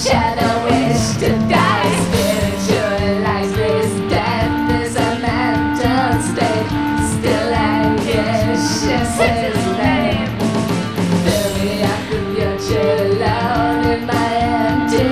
shadow wish to die. Spiritualize this death is a mental state. Still anxious is